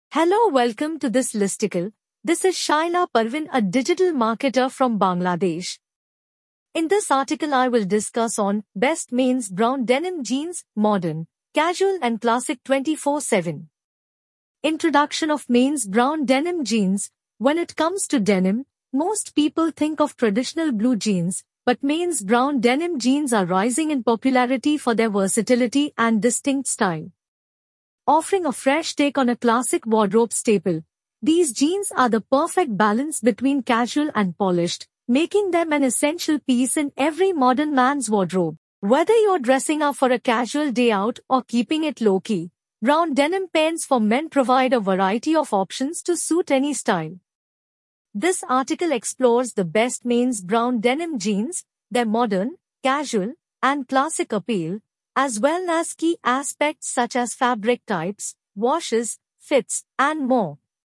Hello, welcome to this listicle. This is Shaila Parvin, a digital marketer from Bangladesh. In this article I will discuss on best men's brown denim jeans, modern, casual and classic 24/7. Introduction of men's brown denim jeans. When it comes to denim, most people think of traditional blue jeans, but men's brown denim jeans are rising in popularity for their versatility and distinct style. Offering a fresh take on a classic wardrobe staple, these jeans are the perfect balance between casual and polished, making them an essential piece in every modern man's wardrobe. Whether you're dressing up for a casual day out or keeping it low-key, brown denim pants for men provide a variety of options to suit any style. This article explores the best men's brown denim jeans, their modern, casual, and classic appeal, as well as key aspects such as fabric types, washes, fits, and more.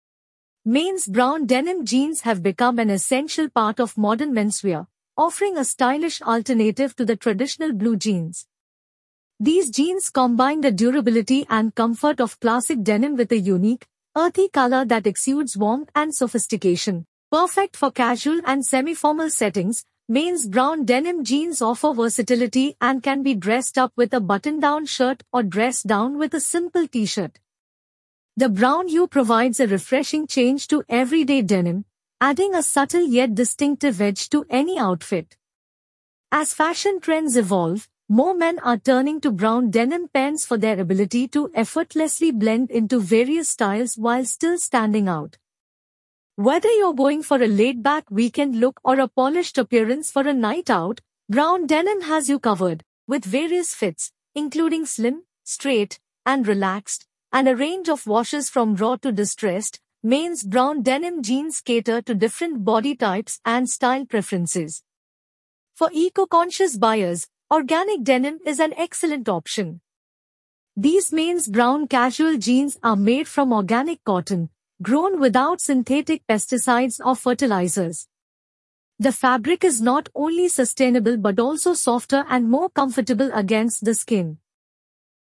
Men's brown denim jeans have become an essential part of modern menswear, offering a stylish alternative to the traditional blue jeans. These jeans combine the durability and comfort of classic denim with a unique, earthy color that exudes warmth and sophistication. Perfect for casual and semi-formal settings, men's brown denim jeans offer versatility and can be dressed up with a button-down shirt or dressed down with a simple t-shirt. The brown hue provides a refreshing change to everyday denim, adding a subtle yet distinctive edge to any outfit. As fashion trends evolve, more men are turning to brown denim pants for their ability to effortlessly blend into various styles while still standing out. Whether you're going for a laid-back weekend look or a polished appearance for a night out, brown denim has you covered, with various fits, including slim, straight, and relaxed, and a range of washes from raw to distressed. Men's brown denim jeans cater to different body types and style preferences. For eco-conscious buyers, organic denim is an excellent option. These men's brown casual jeans are made from organic cotton, grown without synthetic pesticides or fertilizers. The fabric is not only sustainable but also softer and more comfortable against the skin.